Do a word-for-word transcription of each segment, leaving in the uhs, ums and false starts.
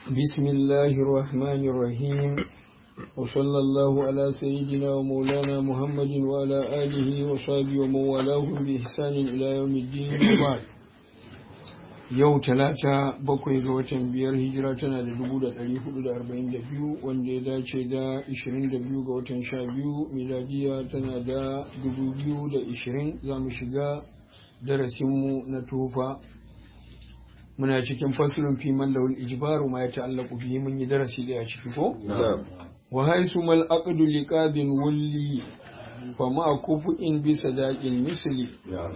بسم الله الرحمن الرحيم وصلى الله على سيدنا ومولانا محمد وعلى آله وصحبه ومن والاهم بإحسان إلى يوم الدين وبعد yau talata bakwai ga watan biyar hijira tana da dubu da ɗari hudu da arba'in da biyu wanda ya dace da ishirin da biyu ga watan sha biyu miladiya tana da dubu biyu da ishirin za mu shiga darasinmu na tufa muna cikin fasilin fi man lawul ijbaru ma ya ta'allaqu bihi mun yi darasi da ya ciki ko wa haisu mal aqdu liqabin wulli fa ma kufu'in bi sadaqil misli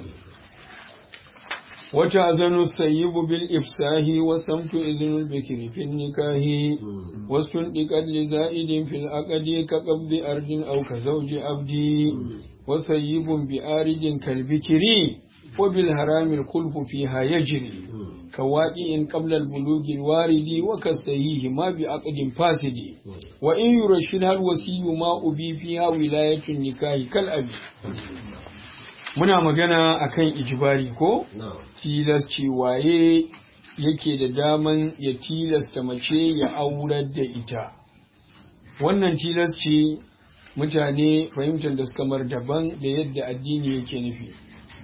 وتأذن السيب بالإفساه وسمت إذن البكر في النكاه واستنطقت لزائد في الأقد كقبض أرض أو كزوج أبدي وسيب بآرد كالبكر وبالهرام الخلف فيها يجري كواقع قبل البلوغ الوارد وكالسييه ما بعقد فاسد وإن يرشدها الوسي ما أبي فيها ولاية النكاه كالأبي muna magana akan ijibari ko tilasci waye yake da daman ya tilasta mace ya aurar da ita wannan tilasci mutane fahimtar da suka mar daban da yadda addini yake nufi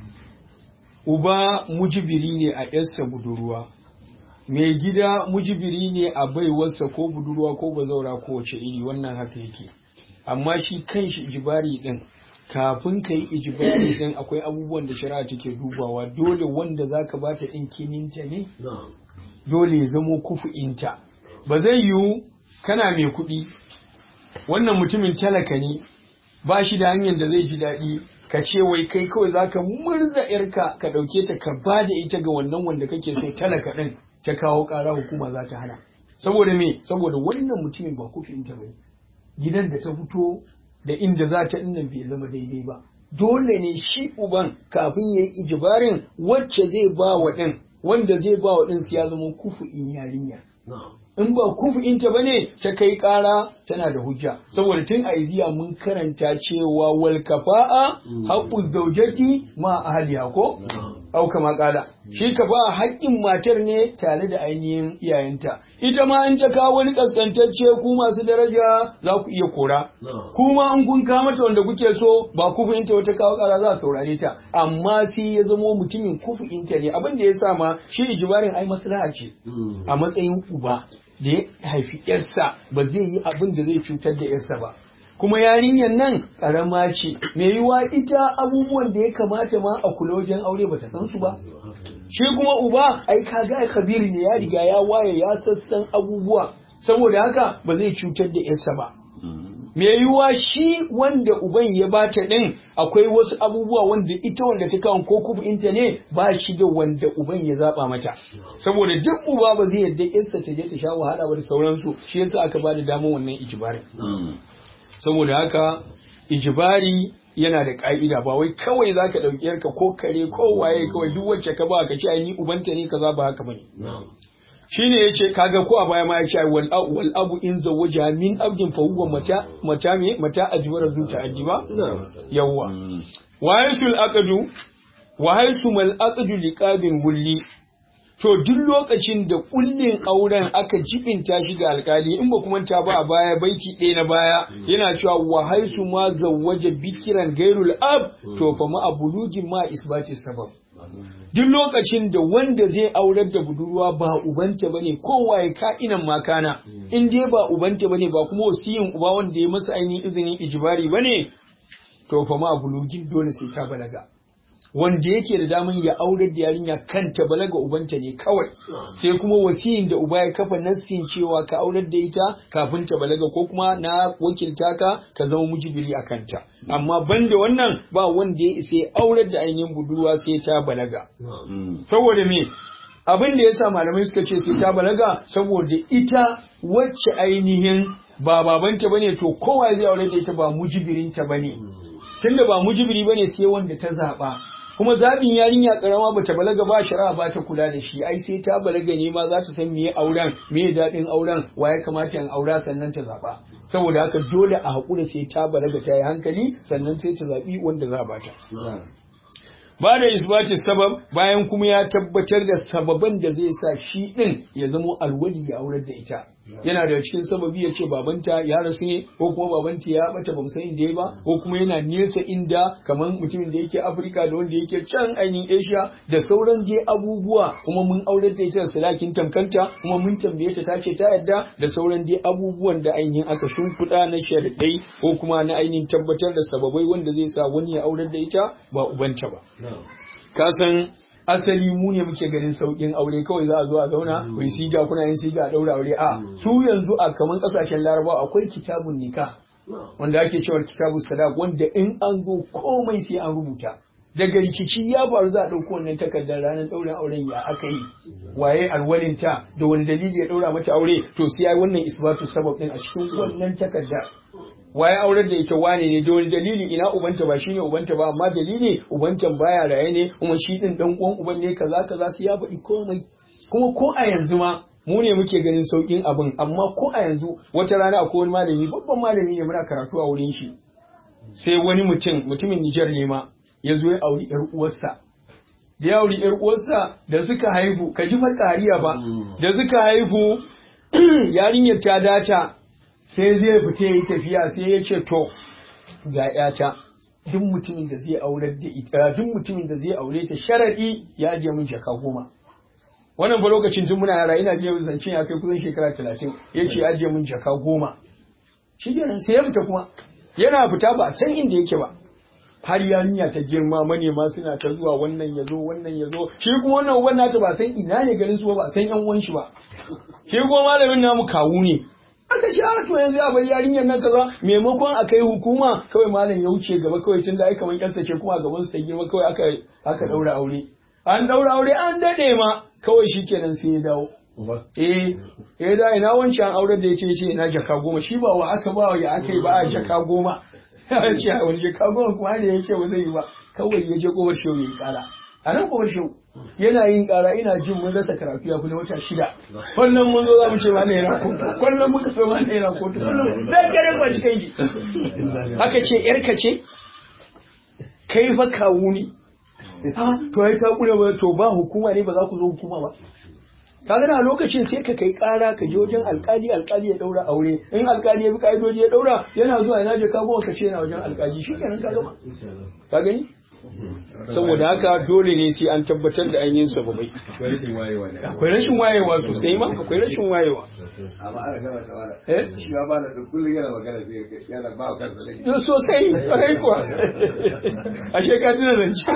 uba mujibiri ne a yarsa budurwa mai gida mujibiri ne a baiwarsa ko budurwa ko bazaura ko wace iri wannan haka yake amma shi kanshi ijibari din kafin ka yi ijibari din akwai abubuwan da shari'a take dubawa dole wanda zaka bata din kininta ne dole ya zamo kufu'inta ba zai yiwu kana mai kuɗi wannan mutumin talaka ne ba shi da hanyar da zai ji daɗi ka ce wai kai kawai zaka murza yarka ka ɗauke ta ka ba da ita ga wannan wanda kake so talaka ɗin ta kawo ƙara hukuma za ta hana saboda me saboda wannan mutumin ba kufu'inta ba gidan da ta fito da inda za ta innan bai zama daidai ba dole ne shi uban kafin ya yi ijibarin wacce zai ba wa ɗin wanda zai ba wa ɗin ya zama kufu'in yarinya in ba kufu'inta ba ne ta kai ƙara tana da hujja saboda tun a iziya mun karanta cewa wal kafa'a haqqu zawjati ma ahliha ko au kama kala shi kafa'a haƙƙin matar ne tare da ainihin iyayenta ita ma in ta kawo wani kaskantacce ku masu daraja za ku iya kora kuma in kun kawo mata wanda kuke so ba kufu'inta wata kawo ƙara za a saurare ta amma sai ya zamo mutumin kufu'inta ne abin da ya sa ma shi ijibarin ai maslaha ce a matsayin uba da ya haifi yarsa ba zai yi abin da zai cutar da yarsa ba kuma yarinyar nan karama ce mai yiwa ita abubuwan da ya kamata ma a kula wajen aure bata san su ba shi kuma uba ai kaga kabiri ne ya riga ya waye ya sassan abubuwa saboda haka ba zai cutar da yarsa ba mai yiwuwa shi wanda uban ya bata din akwai wasu abubuwa wanda ita wanda ta kawo ko kufu'inta ne ba shi da wanda uban ya zaba mata saboda duk uba ba zai yadda yarsa ta je ta sha wahala ba da sauransu shi yasa aka bada damar wannan ijibari saboda haka ijibari yana da ka'ida ba wai kawai zaka dauki yarka ko kare ko waye kawai duk wacce ka ba ka ce ai ni ubanta ne kaza ba haka bane shine yace kaga ko a baya ma yace wal wal abu in zawaja min abdin fa huwa mata mata me mata ajwara zu ta'addiba yawa wa yasul aqdu wa haysumal aqdu liqabin wulli to duk lokacin da kullin auren aka jibinta shi ga alkali in ba kuma ta ba a baya baiti ɗaya na baya yana cewa wa haisu ma zawaja bikiran gairul ab to fa ma abulujin ma isbati sabab duk lokacin da wanda zai aurar da budurwa ba ubanta bane kowa ya ka'inan makana in dai ba ubanta bane ba kuma wasiyin uba wanda ya masa ainihin izinin ijibari bane to fa ma abulujin dole sai ta balaga wanda yake da daman ya aurar da yarinya kanta balaga ubanta ne kawai sai kuma wasiyin da uba ya kafa nassin cewa ka aurar da ita kafin ta balaga ko kuma na wakilta ka ka zama mujibiri a kanta amma banda wannan ba wanda ya isa aurar da ainihin budurwa sai ta balaga saboda me abin da yasa malamai suka ce sai ta balaga saboda ita wacce ainihin ba babanta bane to kowa zai aurar da ita ba mujibirinta bane tunda ba mujibiri bane sai wanda ta zaba kuma zabin yarinya karama bata balaga ba shari'a ba ta kula da shi ai sai ta balaga ne ma za ta san meye auren meye dadin auren waye kamata in aura sannan ta zaba saboda haka dole a hakura sai ta balaga ta yi hankali sannan sai ta zabi wanda za ba ta ba da isbati sabab bayan kuma ya tabbatar da sababan da zai sa shi din ya zama alwali ya aurar da ita yana da cikin sababi ya ce babanta ya rasu ne ko kuma babanta ya bata ba san inda ya ba ko kuma yana nesa inda kamar mutumin da yake Afirka da wanda yake can ainihin Asia da sauran je abubuwa kuma mun aurar da ita sadakin tamkanta kuma mun tambaye ta tace ta yadda da sauran dai abubuwan da ainihin aka shimfiɗa na sharadai ko kuma na ainihin tabbatar da sababai wanda zai sa wani ya aurar da ita ba ubanta ba ka san asali mu ne muke ganin saukin aure kawai za a zo a zauna wai siga kuna yin siga a daura aure a su yanzu a kaman kasashen Laraba akwai kitabun nikah wanda ake cewa kitabun sadaq wanda in an zo komai sai an rubuta daga rikici ya faru za a dauko wannan takardar ranar daurin auren ya aka yi waye alwalinta da wani dalili ya daura mata aure to sai ai wannan isbatu sabab din a cikin wannan takardar waye aurar da ita wane ne da wani dalili ina ubanta ba shine ubanta ba amma dalili ubantan baya raye ne kuma shi din dan uwan uban ne kaza kaza su ya faɗi komai kuma ko a yanzu ma mu ne muke ganin saukin abin amma ko a yanzu wata rana akwai wani malami babban malami ne muna karatu a wurin shi sai wani mutum mutumin Nijar ne ma ya zo ya auri yar uwarsa da ya auri yar uwarsa da suka haihu ka ji fa kariya ba da suka haihu yarinyar ta data sai zai fita yi tafiya sai ya ce to ga yata duk mutumin da zai aure da ita duk mutumin da zai aure ta sharadi ya je min jaka goma wannan ba lokacin tun muna yara ina je zancen ya kai kusan shekara talatin ya ce ya je min jaka goma shi kenan sai ya fita kuma yana fita ba san inda yake ba har yarinya ta girma manema suna ta zuwa wannan ya zo wannan ya zo shi kuma wannan uban nata ba san ina ne garin su ba san yan uwan shi ba shi kuma malamin namu kawu ne aka ce a to yanzu a bar yarinyar nan kaza maimakon a kai hukuma kawai malam ya wuce gaba kawai tunda ai kaman yarsa ce kuma a gaban su ta girma kawai aka aka daura aure an daura aure an dade ma kawai shikenan sai ya dawo eh eh da ina wancan aure da yace yace ina jaka goma shi ba wa aka ba ya aka yi ba a jaka goma ya ce wani jaka goma kuma ne yake ba zai yi ba kawai ya je kowar shehu ya kara a nan kowar shehu yana yin kara ina jin mun rasa karatu ya fi na wata shida kullum mun zo za mu ce ma ne yana kotu kullum muka so ma ne yana kotu kullum zai kare ba shi kai haka ce yarka ce kai fa kawu ne to ai ta kure ba to ba hukuma ne ba za ku zo hukuma ba kaga a lokacin sai ka kai kara ka je wajen alkali alkali ya daura aure in alkali ya bi kaidoji ya daura yana zuwa yana je ka goma ka ce yana wajen alkali shikenan ka gama ka gani saboda haka dole ne sai an tabbatar da ainihin sababai akwai rashin wayewa sosai ma akwai rashin wayewa amma ana gaba da wala eh shi ba bana da kullun yana magana sai yana ba ka da laifi yo sosai kai kuwa ashe ka tuna zance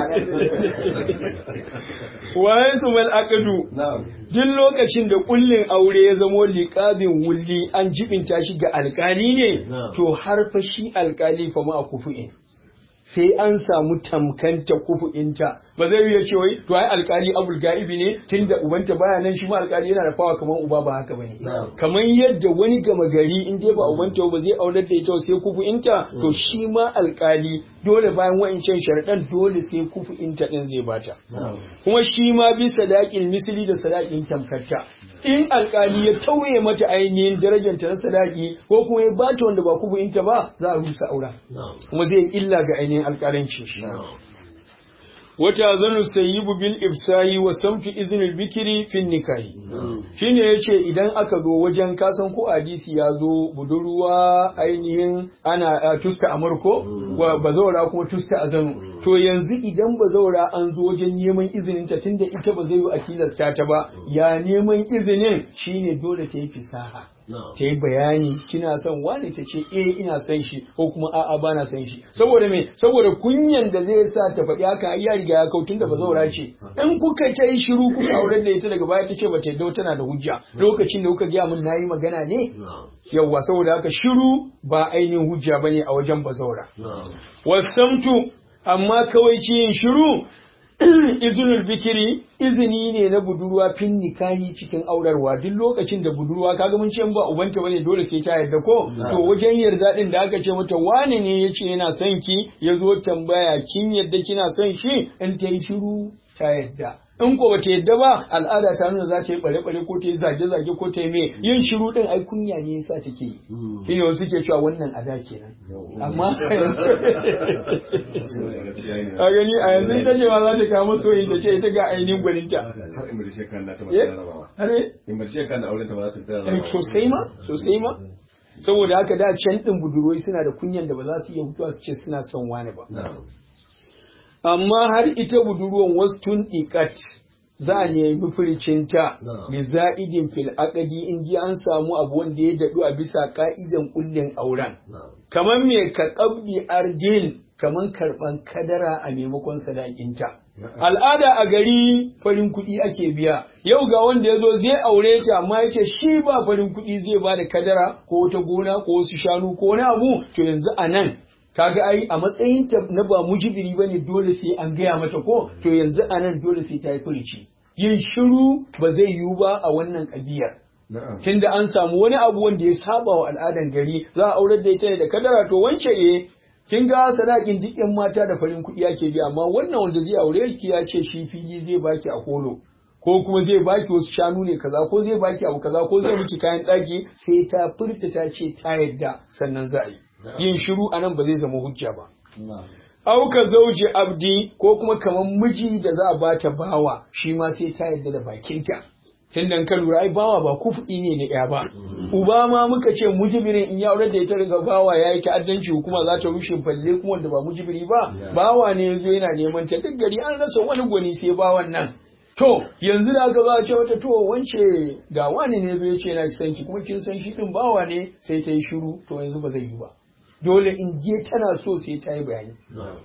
waye su mal aqdu duk lokacin da kullin aure ya zamo liqabin wulli an jibinta shi ga alkali ne to har fa shi alkali fa ma kufu'in sai an samu tamkanta kufu'inta ba zai iya cewa to ai alkali abul ga'ibi ne tunda ubanta baya nan shi ma alkali yana da fawa kaman uba ba haka bane kaman yadda wani gama gari in dai ba ubanta ba zai aurar da ita sai kufu'inta to shi ma alkali dole bayan wa'incan sharadan dole sai kufu'inta din zai bata kuma shi ma bi sadaqil misli da sadaqin tamkarta in alkali ya tauye mata ainihin darajar ta na sadaqi ko kuma ya bata wanda ba kufu'inta ba za a rusa aura kuma zai illa ga ainihin alƙalanci shi wata zanu sayyibu bil ifsahi wa samfi iznil bikri fin nikahi shine yace idan aka zo wajen kasan ko hadisi ya zo budurwa ainihin ana tusta amurko wa bazawara kuma tusta azanu to yanzu idan bazawara an zo wajen neman izinin ta tunda ita ba zai yi a tilasta ta ba ya neman izinin shine dole ta yi fisaha ta yi bayani kina son wani ta ce eh ina son shi ko kuma a'a ba na son shi saboda me saboda kunyan da zai sa ta faɗi haka ya riga ya kautun da bazaura ce in kuka ta yi shiru kuka aure da ita daga baya ta ce ba ta yadda tana da hujja lokacin da kuka gaya min nayi magana ne yawwa saboda haka shiru ba ainihin hujja bane a wajen bazaura wasamtu amma kawai ci yin shiru izinul bikiri izini ne na budurwa fin nikahi cikin aurarwa duk lokacin da budurwa kaga mun ce ba ubanta bane dole sai ta yarda ko to wajen yarda din da aka ce mata wane ne yace yana son ki yazo tambaya kin yarda kina son shi in ta yi shiru ta yarda in ko bata yadda ba al'ada ta nuna za ta yi bare-bare ko ta yi zage-zage ko ta yi me yin shiru din ai kunya ne yasa take yi shine wasu ke cewa wannan ada kenan amma a gani a yanzu ita ce ma za ta kawo masoyin ta ce ita ga ainihin gwaninta har in bace kan da ta ba ta rabawa are in bace kan da auren ta ba za ta rabawa sosai ma sosai ma saboda haka da can din budurwai suna da kunyan da ba za su iya fitowa su ce suna son wani ba amma har ita budurwan wasu tun ikat za a nemi firicinta bi za'idin fil aqdi in ji an samu abu wanda ya dadu a bisa ka'idan kullin auren kamar me ka qabdi ardin kamar karban kadara a maimakon sadakinta al'ada a gari farin kuɗi ake biya yau ga wanda ya zo zai aure ta amma yake shi ba farin kuɗi zai ba da kadara ko wata gona ko wasu shanu ko wani abu to yanzu a nan kaga ai a matsayin ta na ba mujibiri bane dole sai an gaya mata ko to yanzu anan dole sai ta yi furici yin shiru ba zai yiwu ba a wannan kadiyar tunda an samu wani abu wanda ya saba wa al'adan gari za a aurar da ita ne da kadara to wance eh kin ga sadakin duk yan mata da farin kuɗi ake biya amma wannan wanda zai aure ki ya ce shi fili zai baki a kolo ko kuma zai baki wasu shanu ne kaza ko zai baki abu kaza ko zai miki kayan ɗaki sai ta furta ta ce ta yadda sannan za a yi yin shiru a nan ba zai zama hujja ba. Auka zauji abdi ko kuma kamar miji da za a bata bawa shi ma sai ta yadda da bakinta. Tun da ka lura ai bawa ba kufuɗi ne na ɗaya ba. Uba ma muka ce mujibirin in ya aure da ita riga bawa ya yi ta'addanci hukuma za ta rushe balle kuma wanda ba mujibiri ba. Bawa ne ya zo yana neman ta duk gari an rasa wani gwani sai bawan nan. To yanzu da aka ba ce wata to wance ga wani ne zai ce na san ki kuma kin san shi din bawa ne sai ta yi shiru to yanzu ba zai yi ba. Dole in je tana so sai ta yi bayani.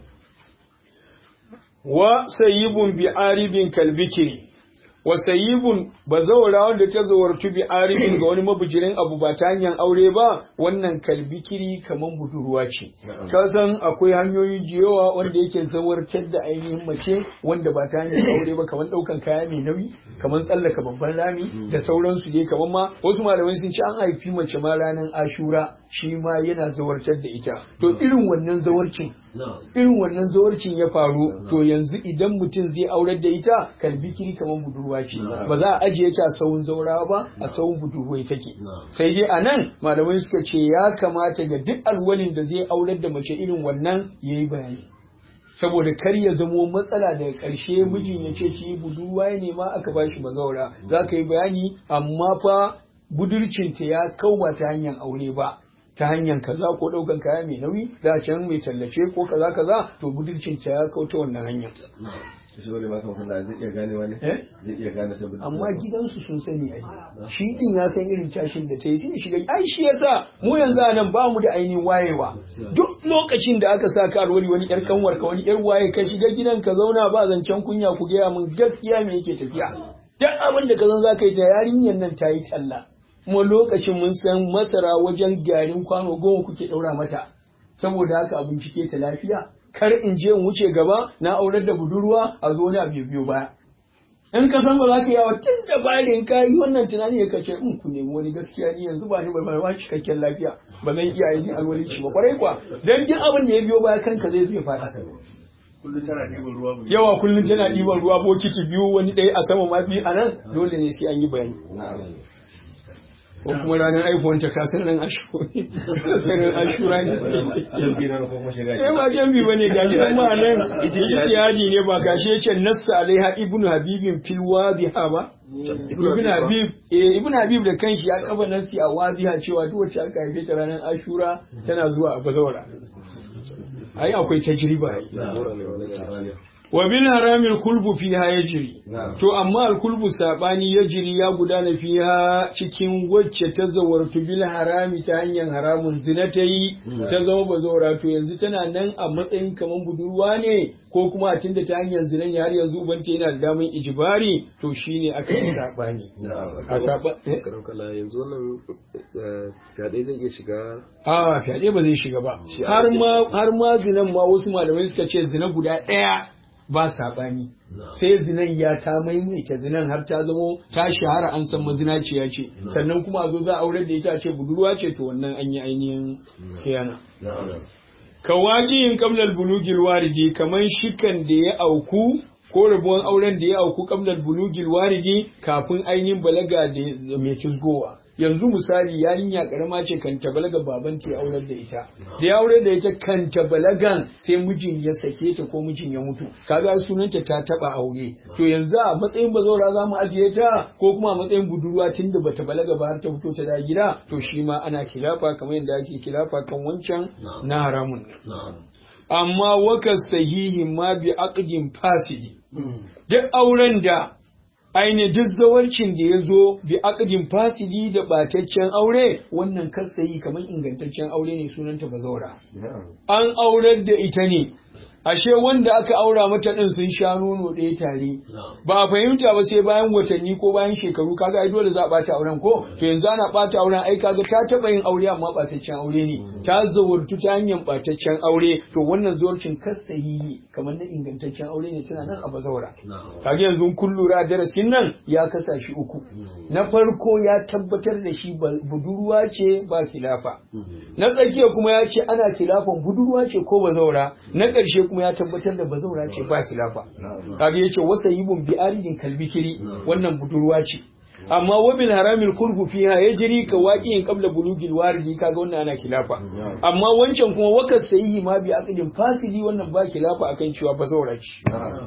Wa sayyibun bi aribin kalbikiri, wa sayyibun ba zaura wanda ta zawartu bi aribin ga wani mabujirin abu ba ta hanyar aure ba, wannan kalbikiri kaman budurwa ce. Ka san akwai hanyoyi jiyowa wanda yake zawartar da ainihin mace wanda ba ta hanyar aure ba kaman ɗaukan kaya mai nauyi, kaman tsallaka babban rami da sauransu dai kaman ma wasu malamai sun ce an haifi mace ma ranar Ashura shi ma yana zawartar da ita. To irin wannan zawarcin irin wannan zawarcin ya faru to yanzu idan mutum zai aurar da ita kalbikiri kamar budurwa ce ba za a ajiye ta a sawun zaurawa ba a sawun budurwai take sai dai a nan malamai suka ce ya kamata ga duk alwalin da zai aurar da mace irin wannan ya yi bayani saboda kar ya zamo matsala daga ƙarshe mijin ya ce shi budurwa ya nema aka ba shi bazaura za ka yi bayani amma fa budurcinta ya kau ba ta hanyar aure ba ta hanyar kaza ko ɗaukan kaya mai nauyi da can mai tallace ko kaza kaza to budurcin ta ya kauta wannan hanyar. Shi wani ba kan zai iya gane wani? Zai iya gane saboda. Amma gidansu sun sani ai. Shi din ya san irin tashin da ta yi sai shiga ai shi yasa mu yanzu a nan ba mu da ainihin wayewa. Duk lokacin da aka sa ka alwali wani yar kanwar ka wani yar waye ka shiga gidan ka zauna ba zancen kunya ku gaya min gaskiya me yake tafiya. Duk abin da ka san za ka yi ta yarinyar nan ta yi talla. Kuma lokacin mun san masara wajen garin kwano goma kuke ɗaura mata, saboda haka a bincike ta lafiya, kar in je in wuce gaba na aurar da budurwa a zo na biyu biyu baya. In ka san ba za ka yawa tun da bayan ka yi wannan tunani ya kace in ku nemi wani gaskiya ni yanzu ba ni ba ba cikakken lafiya ba zan iya yi alwalici ba kwarai kwa dan duk abin da ya biyo baya kanka zai zai fada. Kullum tana ɗiban ruwa yawa kullum tana ɗiban ruwa bokiti biyu wani ɗaya a sama ma biyu a nan dole ne sai an yi bayani. Ko kuma ranar iPhone ta kasar nan ashura ashura ne. Eh ba jambi bane gashi kuma nan ijtihadi ne ba gashi yace nassa alaiha ibnu habibin fil wadiha ba. Ibn Habib eh Ibn Habib da kanshi ya kafa nasi a wadiha cewa duk wacce aka haife ta ranar ashura tana zuwa a bazawara. Ai akwai tajriba. Wa bil haramil kulbu fiha yajri to amma al kulbu sabani yajri ya gudana fiha cikin wacce ta zawartu bil harami ta hanyar haramun zina ta yi ta zama bazawara to yanzu tana nan a matsayin kaman budurwa ne ko kuma a tunda ta hanyar zina ne har yanzu ubanta yana da daman ijibari to shine aka yi sabani a saba kala yanzu wannan fyaɗe zai iya shiga a fyaɗe ba zai shiga ba har ma har ma zinan ma wasu malamai suka ce zina guda ɗaya ba saɓani sai zinan ya ta maimaita zinan har ta zamo ta shahara an san mazinaciya ce sannan kuma a zo za a aurar da ita ce budurwa ce to wannan an yi ainihin kiyana ka wajiyin kamlar bulugil waridi kamar shikan da ya auku ko rabuwan auren da ya auku qablal bulugil waridi kafin ainihin balaga da mai cizgowa. Yanzu misali yarinya karama ce kan ta balaga baban ta aurar da ita da ya aurar da ita kan ta balagan sai mijin ya sake ta ko mijin ya mutu kaga sunanta ta taba aure to yanzu a matsayin bazawara zamu ajiye ta ko kuma a matsayin budurwa tunda bata balaga ba har ta fito ta da gida to shi ma ana kilafa kamar yadda ake kilafa kan wancan na haramun amma waka sahihi ma bi aqdin fasidi duk auren da aini duk zawarcin da ya zo bi aqdin fasidi da bataccen aure wannan kasayi kamar ingantaccen aure ne sunanta bazawara an aurar da ita ne ashe wanda aka aura mata din sun sha nono ɗaya tare ba a fahimta ba sai bayan watanni ko bayan shekaru kaga ai dole za a bata auren ko to yanzu ana bata auren ai kaga ta taba yin aure amma bataccen aure ne ta zawartu ta hanyar bataccen aure to wannan zawarcin kasahihi kamar na ingantaccen aure ne tana nan a bazawara kaga yanzu kun lura darasin nan ya kasa shi uku na farko ya tabbatar da shi budurwa ce ba kilafa na tsakiya kuma ya ce ana kilafan budurwa ce ko bazawara na ƙarshe kuma ya tabbatar da bazaura ce ba khilafa kaga yace wasa yibun bi aridin kalbikiri wannan budurwa ce amma wabil haramil kurhu fiha yajri ka waqi'in qabla bulugil waridi kaga wannan ana khilafa amma wancan kuma wakas sahihi ma bi aqdin fasili wannan ba khilafa akan cewa bazaura ce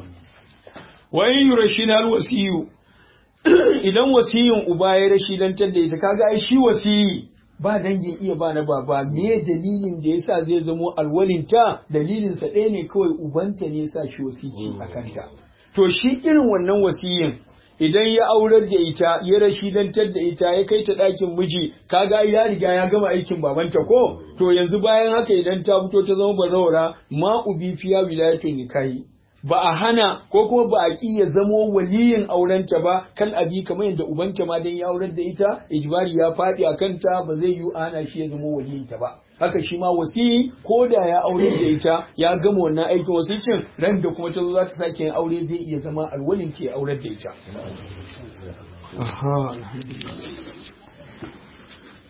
wa in yurashina al wasiyu idan wasiyin uba ya rashidantar da ita kaga ai shi wasiyi ba dangin iya ba na baba me dalilin da yasa zai zamo alwalinta dalilin sa ɗaya ne kawai ubanta ne yasa shi wasiki a kanta to shi irin wannan wasiyin idan ya aurar da ita ya rashidantar da ita ya kai ta ɗakin miji kaga ya riga ya gama aikin babanta ko to yanzu bayan haka idan ta fito ta zama bazawara ma ubi fiya wilayatun nikahi ba a hana ko kuma ba a ki ya zamo waliyin aurenta ba kal abi kamar yadda ubanta ma dan ya aurar da ita ijbari ya faɗi a kanta ba zai yi ana shi ya zamo waliyin ta ba haka shi ma wasi ko da ya aurar da ita ya gama wannan aikin wasicin ran da kuma ta zo za ta sake yin aure zai iya zama alwalin ke aurar da ita. Aha.